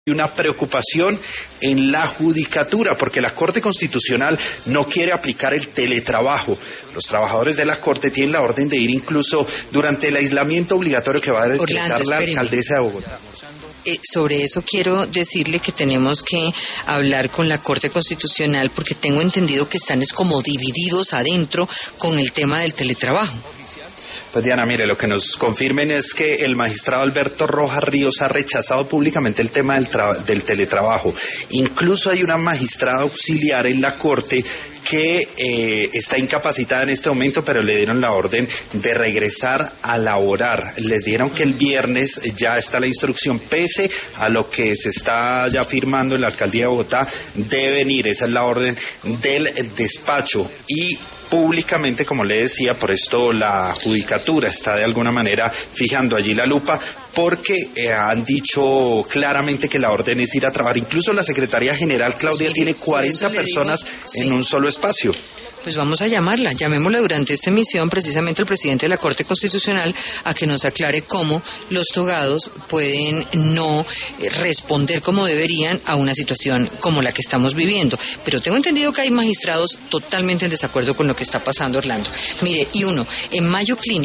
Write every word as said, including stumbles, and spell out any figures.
Una preocupación en la judicatura porque la Corte Constitucional no quiere aplicar el teletrabajo. Los trabajadores de la Corte tienen la orden de ir incluso durante el aislamiento obligatorio que va a decretar la alcaldesa de Bogotá. Eh, sobre eso quiero decirle que tenemos que hablar con la Corte Constitucional porque tengo entendido que están es como divididos adentro con el tema del teletrabajo. Pues Diana, mire, lo que nos confirmen es que el magistrado Alberto Rojas Ríos ha rechazado públicamente el tema del, tra- del teletrabajo. Incluso hay una magistrada auxiliar en la Corte que eh, está incapacitada en este momento, pero le dieron la orden de regresar a laborar. Les dijeron que el viernes ya está la instrucción, pese a lo que se está ya firmando en la alcaldía de Bogotá, deben ir. Esa es la orden del despacho. Y públicamente, como le decía, por esto la judicatura está de alguna manera fijando allí la lupa, porque eh, han dicho claramente que la orden es ir a trabajar. Incluso la Secretaría General, Claudia, sí, tiene cuarenta personas digo, sí. en un solo espacio. Pues vamos a llamarla, llamémosla durante esta emisión precisamente al presidente de la Corte Constitucional a que nos aclare cómo los togados pueden no responder como deberían a una situación como la que estamos viviendo. Pero tengo entendido que hay magistrados totalmente en desacuerdo con lo que está pasando, Orlando. Mire, y uno, en Mayo Clínica